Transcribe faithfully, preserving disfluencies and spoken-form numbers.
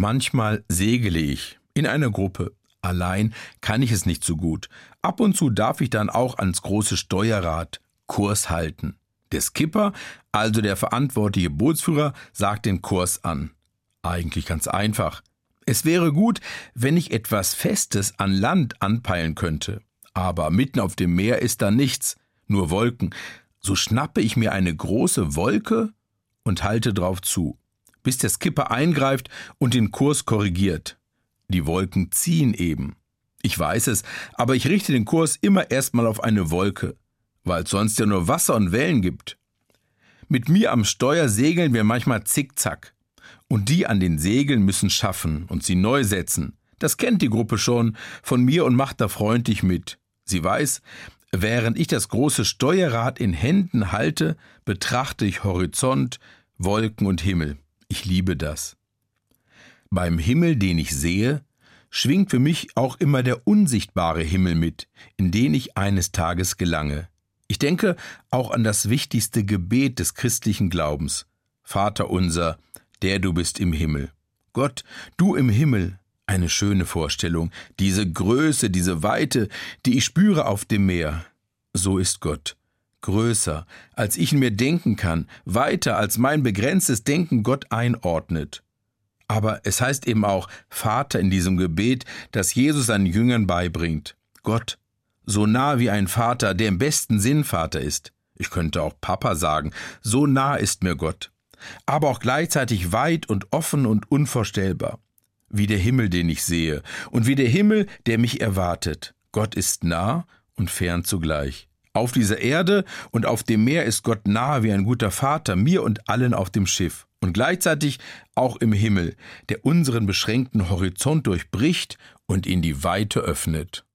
Manchmal segle ich in einer Gruppe. Allein kann ich es nicht so gut. Ab und zu darf ich dann auch ans große Steuerrad Kurs halten. Der Skipper, also der verantwortliche Bootsführer, sagt den Kurs an. Eigentlich ganz einfach. Es wäre gut, wenn ich etwas Festes an Land anpeilen könnte. Aber mitten auf dem Meer ist da nichts, nur Wolken. So schnappe ich mir eine große Wolke und halte drauf zu, bis der Skipper eingreift und den Kurs korrigiert. Die Wolken ziehen eben. Ich weiß es, aber ich richte den Kurs immer erstmal auf eine Wolke, weil es sonst ja nur Wasser und Wellen gibt. Mit mir am Steuer segeln wir manchmal zickzack. Und die an den Segeln müssen schaffen und sie neu setzen. Das kennt die Gruppe schon von mir und macht da freundlich mit. Sie weiß, während ich das große Steuerrad in Händen halte, betrachte ich Horizont, Wolken und Himmel. Ich liebe das. Beim Himmel, den ich sehe, schwingt für mich auch immer der unsichtbare Himmel mit, in den ich eines Tages gelange. Ich denke auch an das wichtigste Gebet des christlichen Glaubens. Vater unser, der du bist im Himmel. Gott, du im Himmel. Eine schöne Vorstellung. Diese Größe, diese Weite, die ich spüre auf dem Meer. So ist Gott. Größer, als ich ihn mir denken kann, weiter, als mein begrenztes Denken Gott einordnet. Aber es heißt eben auch Vater in diesem Gebet, das Jesus seinen Jüngern beibringt. Gott, so nah wie ein Vater, der im besten Sinn Vater ist. Ich könnte auch Papa sagen, so nah ist mir Gott. Aber auch gleichzeitig weit und offen und unvorstellbar. Wie der Himmel, den ich sehe, und wie der Himmel, der mich erwartet. Gott ist nah und fern zugleich. Auf dieser Erde und auf dem Meer ist Gott nahe wie ein guter Vater, mir und allen auf dem Schiff. Und gleichzeitig auch im Himmel, der unseren beschränkten Horizont durchbricht und in die Weite öffnet.